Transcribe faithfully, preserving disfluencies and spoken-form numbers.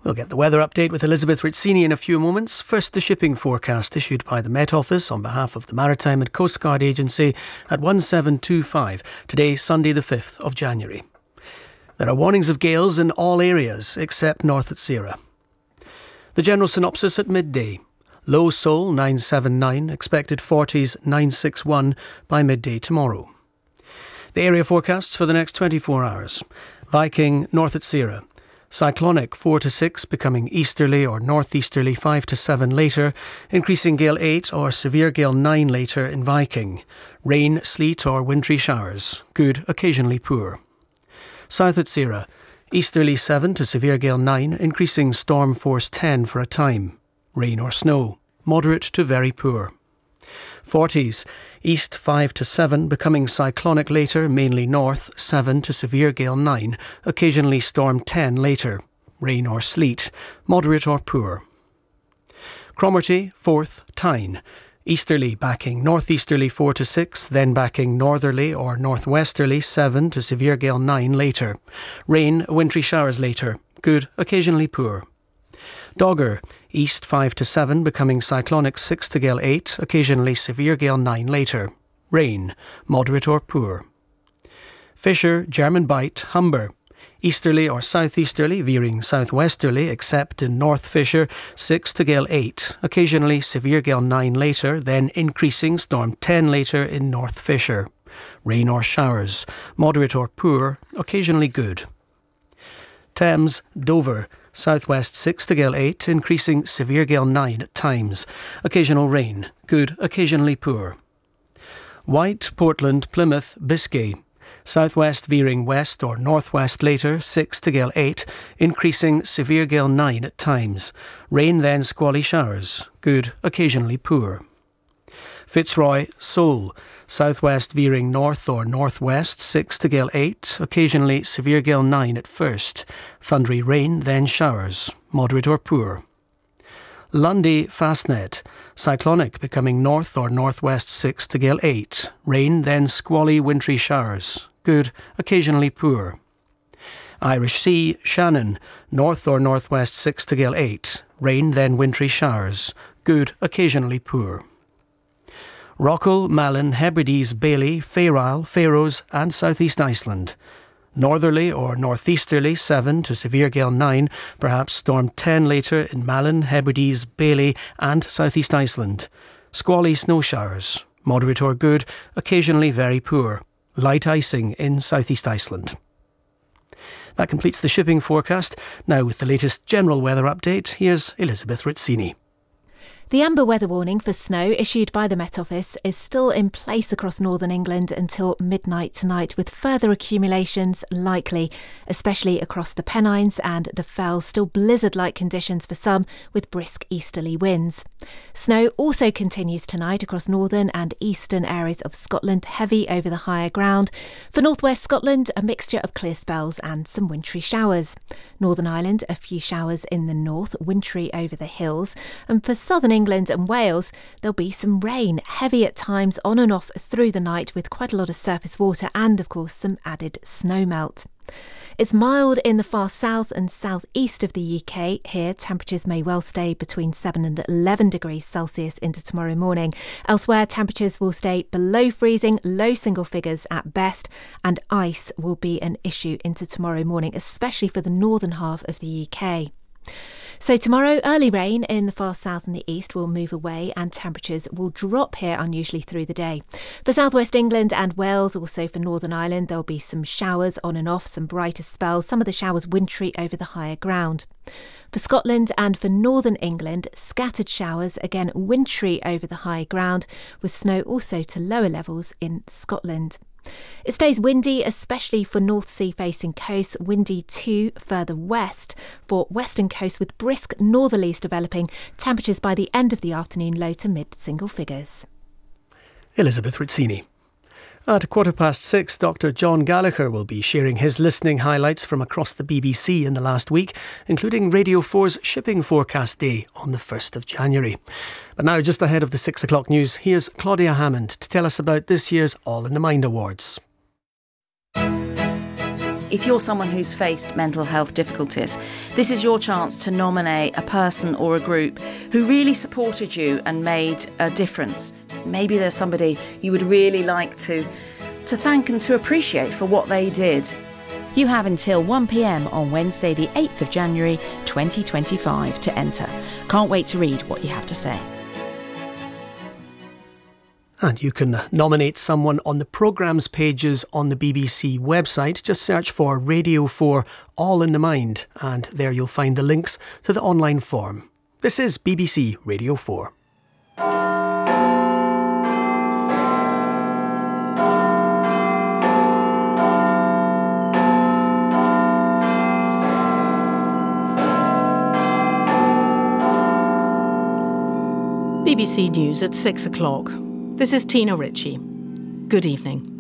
We'll get the weather update with Elizabeth Rizzini in a few moments. First, the shipping forecast issued by the Met Office on behalf of the Maritime and Coast Guard Agency at one seven two five, today Sunday the fifth of January. There are warnings of gales in all areas except north at Sierra. The general synopsis at midday. Low Seoul nine seven nine, expected forties nine six one by midday tomorrow. The area forecasts for the next twenty-four hours. Viking north at Sierra. Cyclonic four to six, becoming easterly or northeasterly five to seven later, increasing gale eight or severe gale nine later in Viking. Rain, sleet or wintry showers. Good, occasionally poor. South at Sierra. Easterly seven to severe gale nine, increasing storm force ten for a time. Rain or snow. Moderate to very poor. forties. East five to seven, becoming cyclonic later, mainly north, seven to severe gale nine, occasionally storm ten later. Rain or sleet, moderate or poor. Cromarty, fourth, Tyne. Easterly backing northeasterly four to six, then backing northerly or northwesterly seven to severe gale nine later. Rain, wintry showers later. Good, occasionally poor. Dogger, east five to seven, becoming cyclonic six to gale eight, occasionally severe gale nine later. Rain, moderate or poor. Fisher, German Bight, Humber. Easterly or southeasterly, veering southwesterly, except in North Fisher, six to gale eight, occasionally severe gale nine later, then increasing storm ten later in North Fisher. Rain or showers, moderate or poor, occasionally good. Thames, Dover. Southwest six to gale eight, increasing severe gale nine at times. Occasional rain. Good, occasionally poor. White, Portland, Plymouth, Biscay. Southwest veering west or northwest later, six to gale eight, increasing severe gale nine at times. Rain then squally showers. Good, occasionally poor. Fitzroy, Seoul. Southwest veering north or northwest, six to gale eight, occasionally severe gale nine at first. Thundery rain, then showers. Moderate or poor. Lundy, Fastnet. Cyclonic, becoming north or northwest, six to gale eight. Rain, then squally wintry showers. Good, occasionally poor. Irish Sea, Shannon. North or northwest, six to gale eight. Rain, then wintry showers. Good, occasionally poor. Rockall, Malin, Hebrides, Bailey, Fairisle, Faroes and southeast Iceland. Northerly or northeasterly seven to severe gale nine, perhaps storm ten later in Malin, Hebrides, Bailey and southeast Iceland. Squally snow showers, moderate or good, occasionally very poor. Light icing in southeast Iceland. That completes the shipping forecast. Now with the latest general weather update, here's Elizabeth Rizzini. The amber weather warning for snow issued by the Met Office is still in place across northern England until midnight tonight, with further accumulations likely, especially across the Pennines and the Fells. Still blizzard-like conditions for some, with brisk easterly winds. Snow also continues tonight across northern and eastern areas of Scotland, heavy over the higher ground. For northwest Scotland, a mixture of clear spells and some wintry showers. Northern Ireland, a few showers in the north, wintry over the hills. And for southern England, England and Wales, there'll be some rain, heavy at times on and off through the night, with quite a lot of surface water and, of course, some added snow melt. It's mild in the far south and southeast of the U K. Here, temperatures may well stay between seven and eleven degrees Celsius into tomorrow morning. Elsewhere, temperatures will stay below freezing, low single figures at best, and ice will be an issue into tomorrow morning, especially for the northern half of the U K. So tomorrow, early rain in the far south and the east will move away and temperatures will drop here unusually through the day. For southwest England and Wales, also for Northern Ireland, there'll be some showers on and off, some brighter spells, some of the showers wintry over the higher ground. For Scotland and for northern England, scattered showers, again wintry over the high ground, with snow also to lower levels in Scotland. It stays windy, especially for North Sea facing coasts, windy too further west for western coasts, with brisk northerlies developing, temperatures by the end of the afternoon low to mid single figures. Elizabeth Rizzini. At a quarter past six, Doctor John Gallagher will be sharing his listening highlights from across the B B C in the last week, including Radio four's shipping forecast day on the first of January. But now, just ahead of the six o'clock news, here's Claudia Hammond to tell us about this year's All in the Mind Awards. If you're someone who's faced mental health difficulties, this is your chance to nominate a person or a group who really supported you and made a difference. Maybe there's somebody you would really like to, to thank and to appreciate for what they did. You have until one p m on Wednesday the eighth of January twenty twenty-five to enter. Can't wait to read what you have to say. And you can nominate someone on the programmes pages on the B B C website. Just search for Radio four All in the Mind, and there you'll find the links to the online form. This is B B C Radio four. B B C News at six o'clock. This is Tina Ritchie. Good evening.